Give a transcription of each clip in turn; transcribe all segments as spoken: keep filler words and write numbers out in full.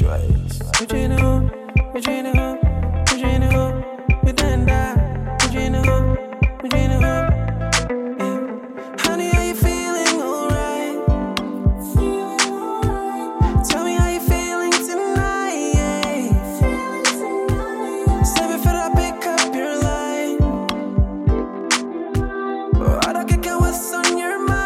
choice. Regina, Regina, Regina, Regina, Regina, Regina. Honey, are you feeling alright? Tell me how you feeling tonight. Save it for I pick up your line. Oh, I don't care what's on your mind.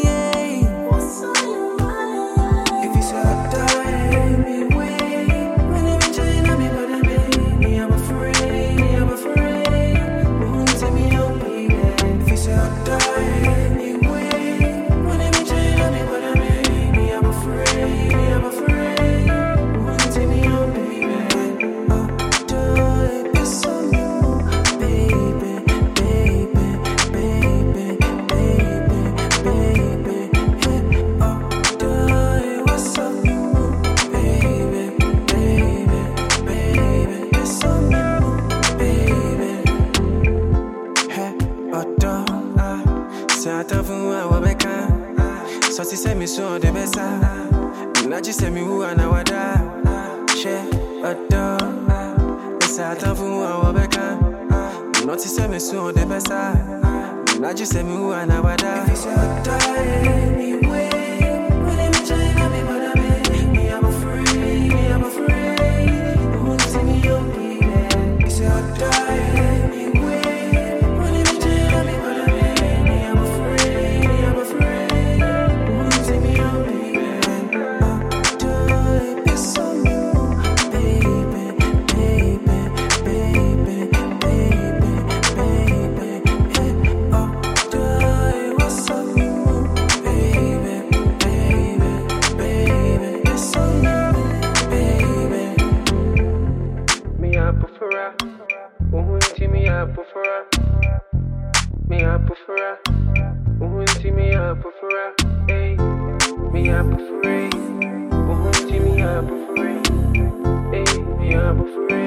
If you say I die, me wait. When you trying to me, but I me, I'm afraid, I'm afraid. Won't take me out, baby. If you say I die, me wait. When you trying to me, but I me, I'm afraid, I'm afraid. Won't take me out, baby. Oh, die, it's on you, baby, baby, baby, baby, baby. Oh, die, what's up, baby, baby, baby. It's on you, baby. Hey, oh, don't, ah. C'est un temps fou, ah, wabeka. Sorti, c'est mes soins de bessa. Naji, c'est mi ou anawada. Che, oh, don't, ah. C'est un temps fou, ah, wabeka. Noti, c'est mes soins de bessa. Naji, c'est mi ou anawada. If you say I die anyway, when I'm trying to be, but I'm me, I'm afraid, me, I'm afraid. Won't take me out, baby. You say I die anyway, when I'm trying to be, but I'm me, I'm afraid, me, I'm afraid. Won't take me out, baby. Oh, die, it's on you, baby, baby, baby, baby, baby. Oh, die, what's up, baby, baby, baby. It's on you, baby. Me I prefer, uhunti me I prefer, me I prefer, uhunti me I prefer, hey, me I prefer, uhunti me I prefer, hey, me I prefer.